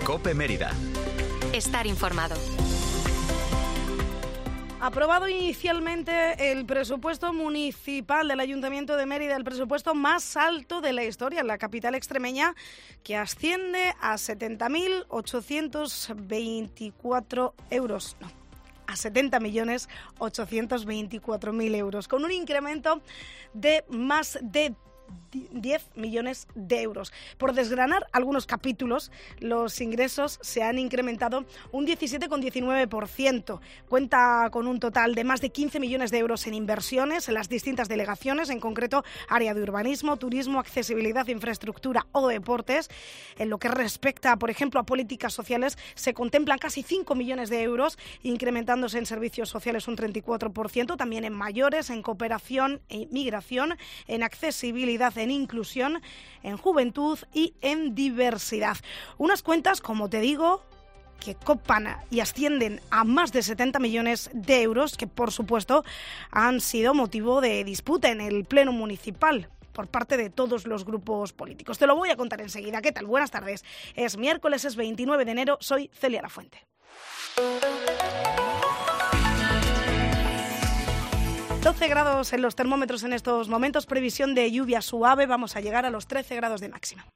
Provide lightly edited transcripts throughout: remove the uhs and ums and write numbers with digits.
COPE Mérida. Estar informado. Aprobado inicialmente el presupuesto municipal del Ayuntamiento de Mérida, el presupuesto más alto de la historia en la capital extremeña, que asciende a 70.824 euros. No, a 70.824.000 euros, con un incremento de más de 10 millones de euros. Por desgranar algunos capítulos, los ingresos se han incrementado un 17,19%. Cuenta con un total de más de 15 millones de euros en inversiones en las distintas delegaciones, en concreto área de urbanismo, turismo, accesibilidad, infraestructura o deportes. En lo que respecta, por ejemplo, a políticas sociales, se contemplan casi 5 millones de euros, incrementándose en servicios sociales un 34%, también en mayores, en cooperación e migración, en accesibilidad, en inclusión, en juventud y en diversidad. Unas cuentas, como te digo, que copan y ascienden a más de 70 millones de euros, que por supuesto han sido motivo de disputa en el Pleno Municipal por parte de todos los grupos políticos. Te lo voy a contar enseguida. ¿Qué tal? Buenas tardes. Es miércoles, es 29 de enero. Soy Celia Lafuente. 12 grados en los termómetros en estos momentos, previsión de lluvia suave, vamos a llegar a los 13 grados de máxima.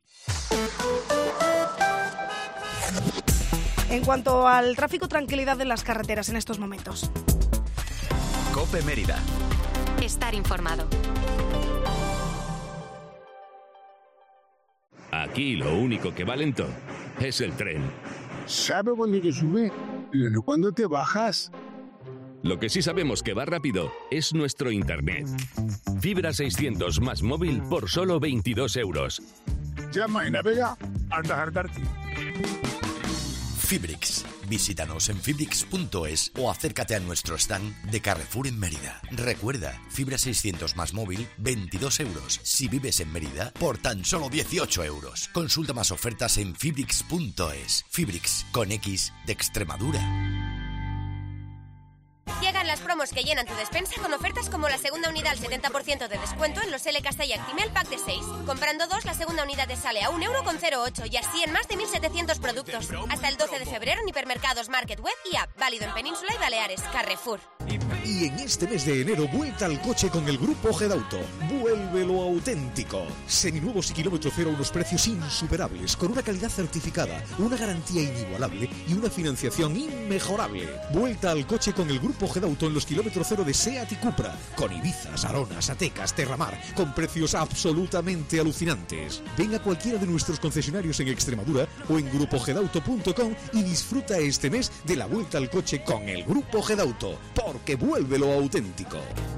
En cuanto al tráfico, tranquilidad en las carreteras en estos momentos. COPE Mérida. Estar informado. Aquí lo único que va lento es el tren. ¿Sabe cuándo te sube? ¿Y cuándo te bajas? Lo que sí sabemos que va rápido es nuestro internet. Fibra 600 más móvil por solo 22 euros. Llama y navega hasta hartarte. Fibrix. Visítanos en fibrix.es o acércate a nuestro stand de Carrefour en Mérida. Recuerda, fibra 600 más móvil, 22 euros. Si vives en Mérida, por tan solo 18 euros. Consulta más ofertas en fibrix.es. Fibrix, con X de Extremadura. Llegan las promos que llenan tu despensa con ofertas como la segunda unidad al 70% de descuento en los L Castella Actimel Pack de 6. Comprando 2, la segunda unidad te sale a 1,08 € y así en más de 1.700 productos. Hasta el 12 de febrero en hipermercados, Market Web y App. Válido en Península y Baleares. Carrefour. Y en este mes de enero, vuelta al coche con el Grupo Gedauto. Vuelve lo auténtico. Seminuevos y kilómetro cero a unos precios insuperables, con una calidad certificada, una garantía inigualable y una financiación inmejorable. Vuelta al coche con el Grupo Gedauto en los kilómetro cero de SEAT y Cupra, con Ibizas, Aronas, Atecas, Terramar, con precios absolutamente alucinantes. Ven a cualquiera de nuestros concesionarios en Extremadura o en grupogedauto.com y disfruta este mes de la vuelta al coche con el Grupo Gedauto, porque vuelve lo auténtico.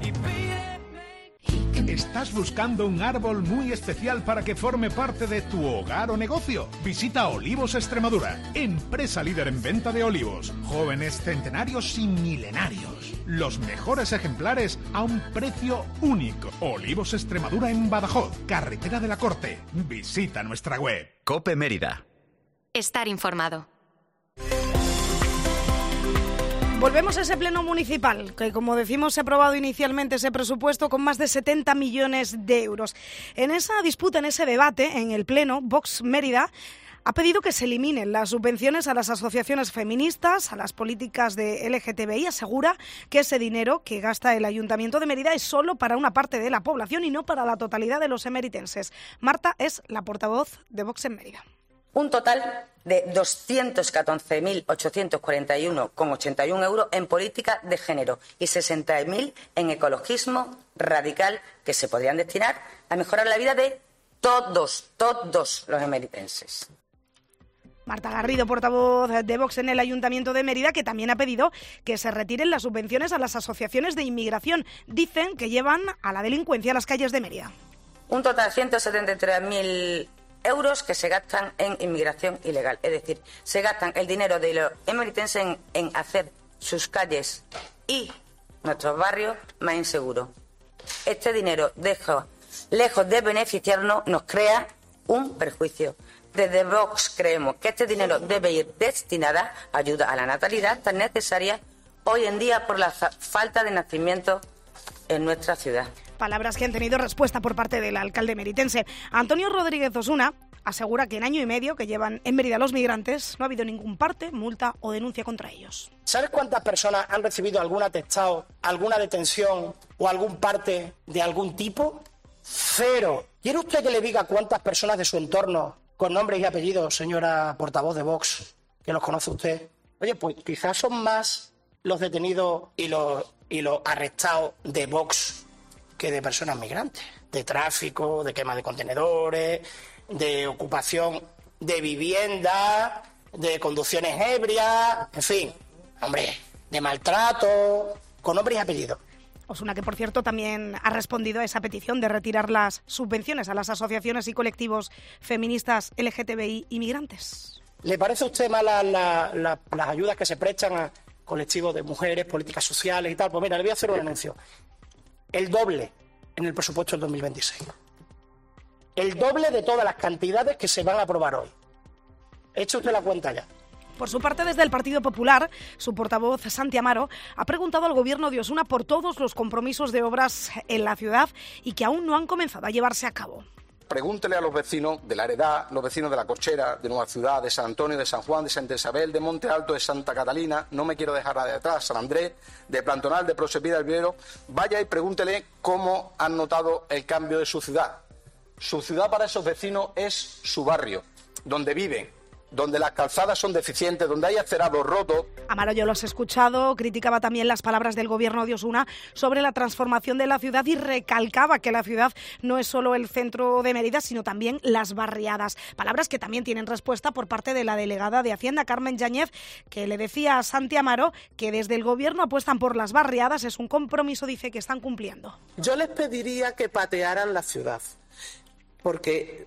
¿Estás buscando un árbol muy especial para que forme parte de tu hogar o negocio? Visita Olivos Extremadura, empresa líder en venta de olivos, jóvenes, centenarios y milenarios. Los mejores ejemplares a un precio único. Olivos Extremadura en Badajoz, carretera de la Corte. Visita nuestra web. COPE Mérida. Estar informado. Volvemos a ese pleno municipal, que como decimos se ha aprobado inicialmente ese presupuesto con más de 70 millones de euros. En esa disputa, en ese debate, en el pleno, Vox Mérida ha pedido que se eliminen las subvenciones a las asociaciones feministas, a las políticas de LGTBI. Asegura que ese dinero que gasta el Ayuntamiento de Mérida es solo para una parte de la población y no para la totalidad de los emeritenses. Marta es la portavoz de Vox en Mérida. Un total de 214.841,81 euros en política de género y 60.000 en ecologismo radical que se podrían destinar a mejorar la vida de todos los emeritenses. Marta Garrido, portavoz de Vox en el Ayuntamiento de Mérida, que también ha pedido que se retiren las subvenciones a las asociaciones de inmigración. Dicen que llevan a la delincuencia a las calles de Mérida. Un total de 173.000 euros que se gastan en inmigración ilegal. Es decir, se gastan el dinero de los emeritenses en hacer sus calles y nuestros barrios más inseguros. Este dinero, lejos de beneficiarnos, nos crea un perjuicio. Desde Vox creemos que este dinero debe ir destinado a ayuda a la natalidad tan necesaria hoy en día por la falta de nacimiento en nuestra ciudad. Palabras que han tenido respuesta por parte del alcalde meritense. Antonio Rodríguez Osuna asegura que en año y medio que llevan en Mérida los migrantes no ha habido ningún parte, multa o denuncia contra ellos. ¿Sabes cuántas personas han recibido algún atestado, alguna detención o algún parte de algún tipo? 0. ¿Quiere usted que le diga cuántas personas de su entorno, con nombres y apellidos, señora portavoz de Vox, que los conoce usted? Oye, pues quizás son más los detenidos y los arrestados de Vox que de personas migrantes, de tráfico, de quema de contenedores, de ocupación de vivienda, de conducciones ebrias, en fin, hombre, de maltrato, con nombres y apellidos. Osuna, que por cierto también ha respondido a esa petición de retirar las subvenciones a las asociaciones y colectivos feministas LGTBI y migrantes. ¿Le parece a usted malas las ayudas que se prestan a colectivos de mujeres, políticas sociales y tal? Pues mira, le voy a hacer un anuncio. El doble en el presupuesto del 2026. El doble de todas las cantidades que se van a aprobar hoy. Eche usted la cuenta ya. Por su parte, desde el Partido Popular, su portavoz Santi Amaro ha preguntado al gobierno de Osuna por todos los compromisos de obras en la ciudad y que aún no han comenzado a llevarse a cabo. Pregúntele a los vecinos de La Heredad, los vecinos de La Cochera, de Nueva Ciudad, de San Antonio, de San Juan, de Santa Isabel, de Monte Alto, de Santa Catalina, no me quiero dejar de atrás, San Andrés, de Plantonal, de Prosepida del Vivero. Vaya y pregúntele cómo han notado el cambio de su ciudad. Su ciudad para esos vecinos es su barrio, donde viven, donde las calzadas son deficientes, donde hay acerados rotos. Amaro, yo lo has escuchado, criticaba también las palabras del gobierno de Osuna sobre la transformación de la ciudad y recalcaba que la ciudad no es solo el centro de Mérida, sino también las barriadas. Palabras que también tienen respuesta por parte de la delegada de Hacienda, Carmen Yáñez, que le decía a Santi Amaro que desde el gobierno apuestan por las barriadas, es un compromiso, dice, que están cumpliendo. Yo les pediría que patearan la ciudad, porque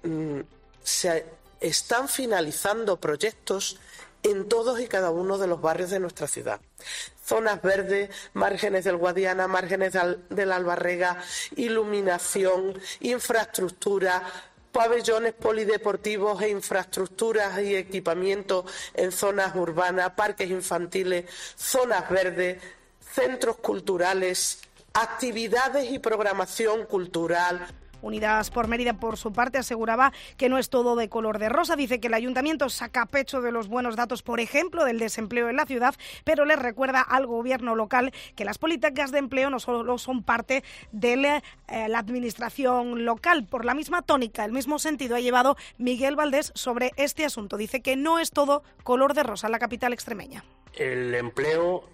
están finalizando proyectos en todos y cada uno de los barrios de nuestra ciudad. Zonas verdes, márgenes del Guadiana, márgenes del Albarrega, iluminación, infraestructura, pabellones polideportivos e infraestructuras y equipamientos en zonas urbanas, parques infantiles, zonas verdes, centros culturales, actividades y programación cultural. Unidas por Mérida, por su parte, aseguraba que no es todo de color de rosa. Dice que el ayuntamiento saca pecho de los buenos datos, por ejemplo, del desempleo en la ciudad, pero le recuerda al gobierno local que las políticas de empleo no solo son parte de la administración local. Por la misma tónica, el mismo sentido ha llevado Miguel Valdés sobre este asunto. Dice que no es todo color de rosa en la capital extremeña. El empleo,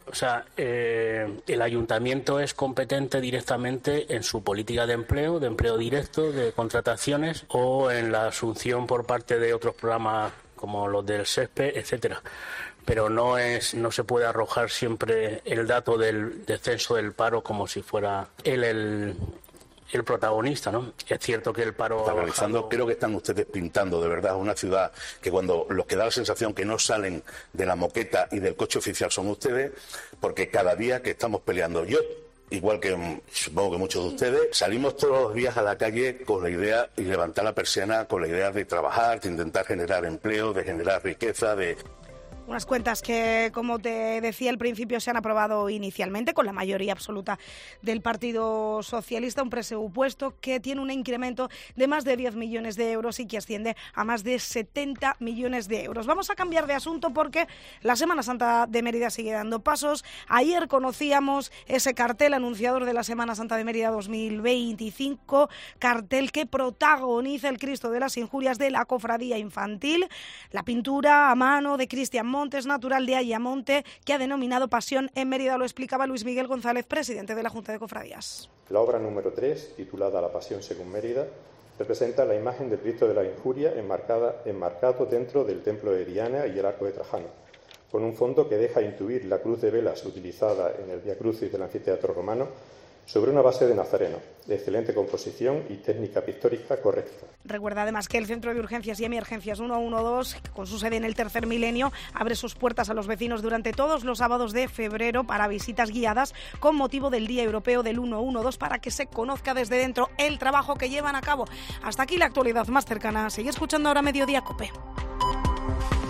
el ayuntamiento es competente directamente en su política de empleo directo, de contrataciones o en la asunción por parte de otros programas como los del SESPE, etcétera. Pero no se puede arrojar siempre el dato del descenso del paro como si fuera él el protagonista, ¿no? Es cierto que el paro está realizando, creo que están ustedes pintando de verdad una ciudad que cuando los que da la sensación que no salen de la moqueta y del coche oficial son ustedes, porque cada día que estamos peleando, yo, igual que supongo que muchos de ustedes, salimos todos los días a la calle con la idea y levantar la persiana con la idea de trabajar, de intentar generar empleo, de generar riqueza, de... Unas cuentas que, como te decía al principio, se han aprobado inicialmente con la mayoría absoluta del Partido Socialista, un presupuesto que tiene un incremento de más de 10 millones de euros y que asciende a más de 70 millones de euros. Vamos a cambiar de asunto porque la Semana Santa de Mérida sigue dando pasos. Ayer conocíamos ese cartel anunciador de la Semana Santa de Mérida 2025, cartel que protagoniza el Cristo de las Injurias de la Cofradía Infantil, la pintura a mano de Cristian Montes, natural de Ayamonte, que ha denominado Pasión en Mérida. Lo explicaba Luis Miguel González, presidente de la Junta de Cofradías. La obra número 3, titulada La Pasión según Mérida, representa la imagen del Cristo de la Injuria enmarcado dentro del templo de Diana y el arco de Trajano, con un fondo que deja intuir la cruz de velas utilizada en el Vía Crucis del anfiteatro romano sobre una base de nazareno, de excelente composición y técnica pictórica correcta. Recuerda además que el Centro de Urgencias y Emergencias 112, con su sede en el Tercer Milenio, abre sus puertas a los vecinos durante todos los sábados de febrero para visitas guiadas con motivo del Día Europeo del 112, para que se conozca desde dentro el trabajo que llevan a cabo. Hasta aquí la actualidad más cercana. Sigue escuchando ahora Mediodía COPE.